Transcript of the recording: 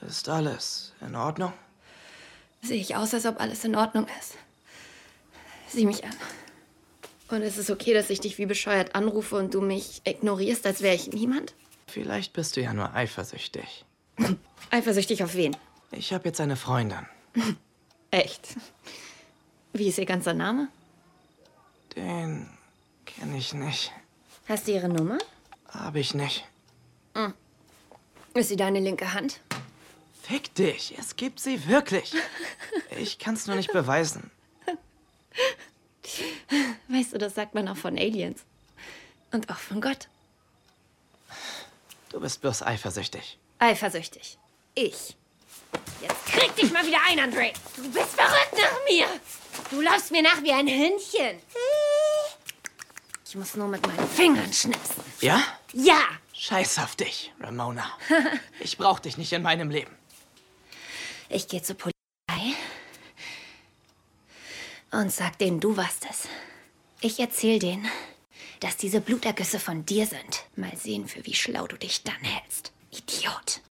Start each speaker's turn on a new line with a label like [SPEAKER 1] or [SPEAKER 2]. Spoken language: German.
[SPEAKER 1] Ist alles in Ordnung?
[SPEAKER 2] Sehe ich aus, als ob alles in Ordnung ist. Sieh mich an. Und ist es okay, dass ich dich wie bescheuert anrufe und du mich ignorierst, als wäre ich niemand?
[SPEAKER 1] Vielleicht bist du ja nur eifersüchtig.
[SPEAKER 2] Eifersüchtig auf wen?
[SPEAKER 1] Ich habe jetzt eine Freundin.
[SPEAKER 2] Echt? Wie ist ihr ganzer Name?
[SPEAKER 1] Den kenne ich nicht.
[SPEAKER 2] Hast du ihre Nummer?
[SPEAKER 1] Hab ich nicht.
[SPEAKER 2] Ist sie deine linke Hand?
[SPEAKER 1] Fick dich, es gibt sie wirklich. Ich kann's nur nicht beweisen.
[SPEAKER 2] Weißt du, das sagt man auch von Aliens. Und auch von Gott.
[SPEAKER 1] Du bist bloß eifersüchtig.
[SPEAKER 2] Eifersüchtig. Ich. Jetzt krieg dich mal wieder ein, Andre. Du bist verrückt nach mir. Du läufst mir nach wie ein Hündchen. Ich muss nur mit meinen Fingern schnipsen.
[SPEAKER 1] Ja?
[SPEAKER 2] Ja.
[SPEAKER 1] Scheiß auf dich, Ramona. Ich brauch dich nicht in meinem Leben.
[SPEAKER 2] Ich gehe zur Polizei und sag denen, du warst es. Ich erzähl denen, dass diese Blutergüsse von dir sind. Mal sehen, für wie schlau du dich dann hältst. Idiot.